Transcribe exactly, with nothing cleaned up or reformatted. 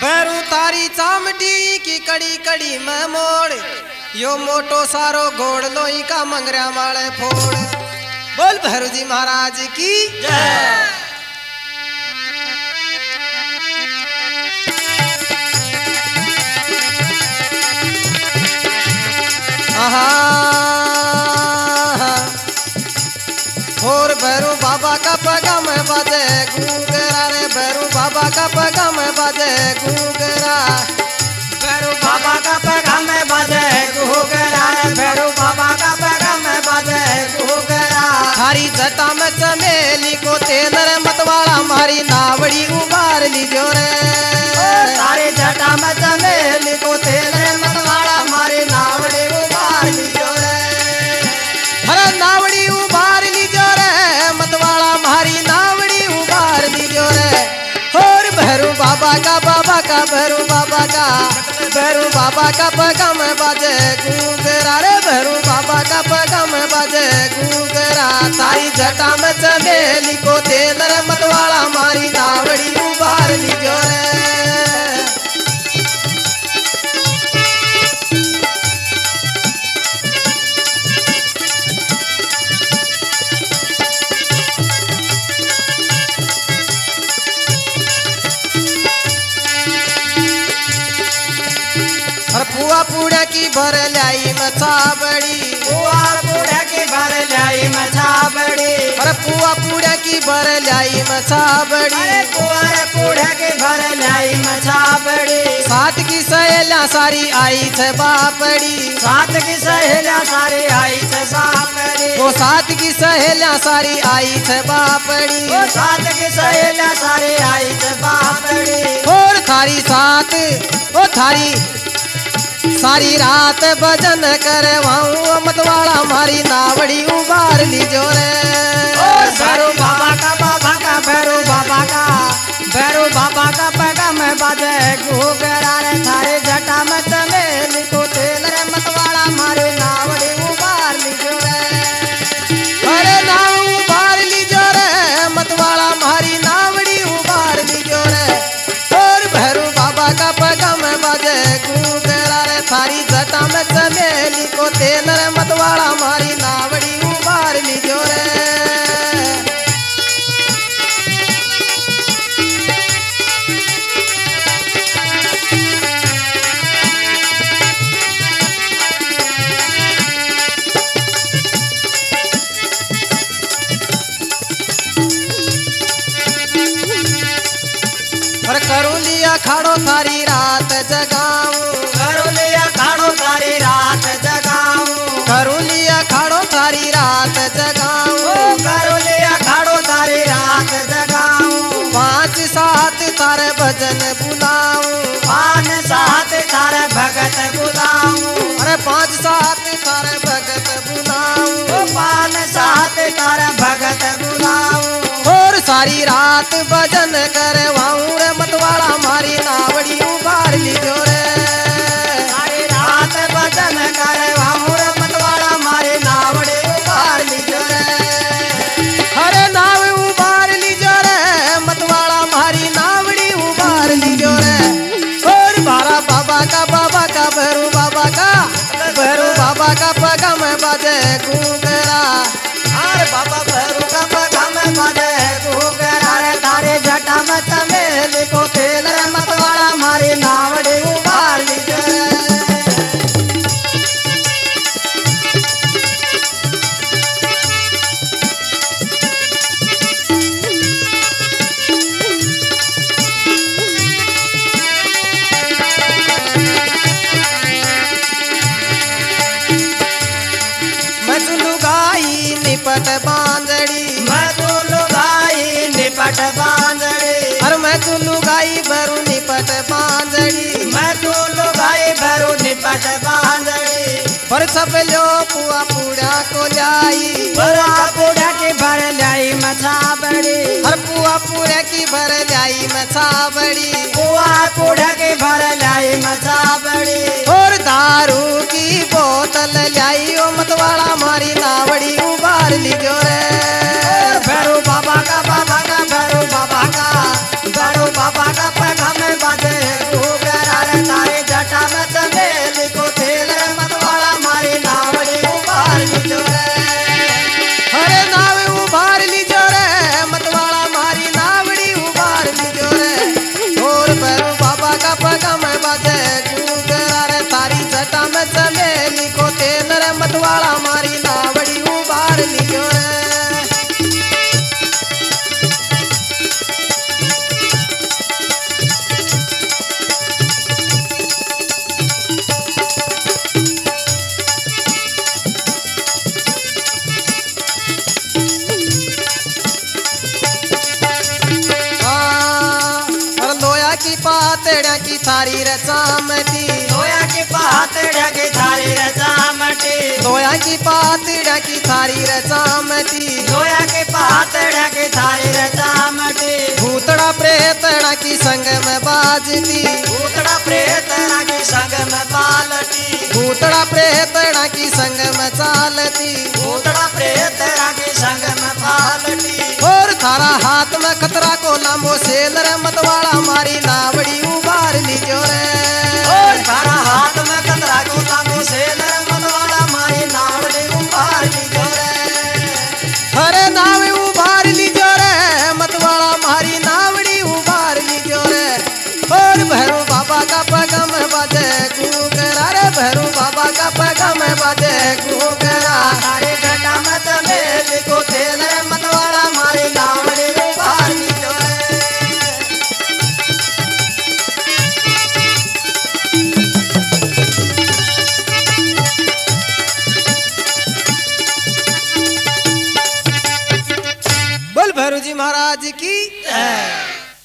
भैरू तारी चामटी की कड़ी कड़ी में मोड़ यो मोटो सारो घोड़ लोई का मंगरा माले फोड़। बोल भैरू जी महाराज की जय। और भैरू बाबा का पगा में बाजे घूंगरा रे, भैरू बाबा का पगा में बाजे घूंगरा, भैरू बाबा का पगा में बाजे घूंगरा रे, भैरू बाबा का पगा में बाजे घूंगरा। थारी जटा में चमेली को तेल रे मतवाला मारी नावड़ी उबार लीजो रे, थारी जटा में चमेली को तेल रे मतवाला मारी नावड़ी उबार लीजो रे। अरे नावड़ी उबार लीजो रे, मतवाला मारी नावड़ी उबार लीजो रे। और भैरू बाबा का बाबा का भैरू बाबा का भैरू बाबा का पगा में बाजे घूंगरा रे, भैरू बाबा का पगा में बाजे घूंगरा। तारी जटा में चमेली को तेल रे मतवाला मारी नावड़ी उबार लीजो रे। पुआ पूड़ा की भर लाई मछाबड़ी, पुआ पूड़ा की भर लाई मछाबड़ी, अरे पुआ पूड़ा की भर लाई मछाबड़ी, अरे पुआ पूड़ा की भर लाई मछाबड़ी। साथ की सहेलियां सारी आई थे बापड़ी, साथ की सहेलियां सारी आई थे बापड़ी, वो साथ की सहेलियां सारी आई थे बापड़ी, वो साथ की सहेलियां सारी आई थे बापड़ी। और थारी साथ ओ थारी सारी रात भजन करवाऊं, मतवाला मारी नावड़ी उबार लीजो रे। भैरू बाबा का बाबा का भैरू बाबा का भैरू बाबा का पगा में बाजे घूंगरा रे, थारे जटा में चमेली को तेल रे मतवाला मारी नावड़ी उबार लीजो रे। अरे नाव उबार लीजो रे, मतवाला मारी नावड़ी उबार लीजो रे। और भैरू बाबा का पगा में बाजे घूंगरा रे, थारी जटा में चमेली को तेल रे मतवाला मारी नावड़ी उबार लीजो रे। और करू लिया खाड़ो थारी रात जगाऊं, करू लिया खाड़ो थारी रात जगाऊं, करू लिया खाड़ो थारी रात जगाऊं, करू लिया खाड़ो थारी रात जगाऊं। पांच सात तारे भजन बुलाऊं, पान सात तारे भगत बुलाऊं, अरे पांच सात तारे भगत बुलाऊं, पान सात तारे भगत बुलाऊं। और सारी रात भजन करवाऊं रे, मतवाला मारी नावड़ी उबार लीजो रे। सारी रात भजन करवाऊं रे, मतवाला मारी नावड़ी उबार लीजो रे। अरे नाव उबार लीजो रे, मतवाला मारी नावड़ी उबार लीजो रे। और बारा बाबा का बाबा का भैरू बाबा का भैरू बाबा का पगा में बाजे घूंगरा, अरे बाबा भैरू का पगा में बाजे घूंगरा रे, तारे जटा में चमेली को तेल रे मतवाला मारी नावड़ी उबार लीजो रे। मैं तू लुगाई निपट बांधड़ी, मैं तू लुगाई निपट बांधड़ी, अरे मैं तू लुगाई भरू निपट बांधड़ी, मैं तू लुगाई भरू निपट बांधड़ी। पर सब लो पुआ पूड़ा को लाई, पुआ पूड़ा की भर लाई मछाबड़ी, हर पुआ पूड़ा की भर लाई मछाबड़ी, पुआ पूड़ा की भर लाई मछाबड़ी। और दारू की बोतल लाई, ओ मतवाला मारी नावड़ी उबार लीजो रे। भैरू बाबा का बाबा का भैरू बाबा का भैरू बाबा का पगा में बाजे थारी रचामटी लोया की पातड़ की थारी रचामटी लोया की पातड़ की थारी रचामटी लोया की पातड़ की थारी रचामटी भूतड़ा प्रेतड़ा की संग में बाजती भूतड़ा प्रेतड़ा की संग में पालटी भूतड़ा प्रेतड़ा की संग में चालती भूतड़ा प्रेतड़ा की संग में पालटी और थारा हाथ में खतरा को लामो सेल रे मतवाड़ा मारी नावड़ी उबार लीजो रे और थारा हाथ में कतरा को लामो सेल रे मतवाड़ा मारी नावड़ी उबार लीजो रे अरे नाव उबार लीजो रे मतवाड़ा मारी नावड़ी उबार लीजो रे और भैरू बाबा का पगम बाजे कुकरा रे भैरू बाबा का पगम बाजे कुकरा थारे जटा में तमेल को तेल रे मतवाड़ा मारी नावड़ी उबार लीजो रे बोल भैरू जी महाराज की जय।